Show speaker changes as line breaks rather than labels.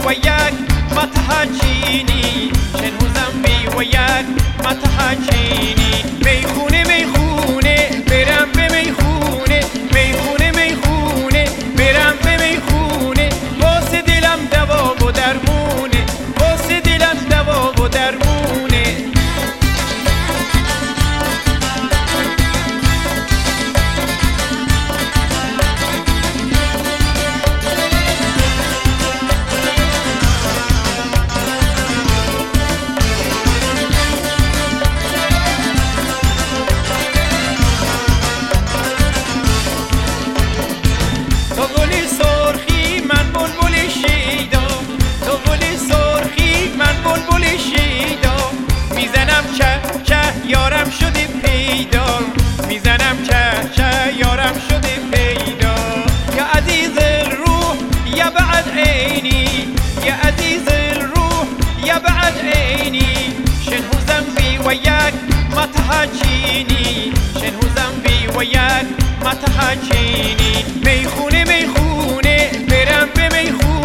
وياك ما تحاجيني شنو ذنبي وياك ما تحاجيني ميخونه ميخونه برم بميخونه ميخونه ميخونه برم بميخونه واسه دلم دوا و درمونه واسه دلم دوا و درمونه یارم شده پیدا میزنم چه یارم شده پیدا یا عزیز الروح یا بعد عینی یا عزیز الروح یا بعد عینی شنو ذنبي وياك ما تحاجيني شنو ذنبي وياك ما تحاجيني ميخونه ميخونه برم بميخونه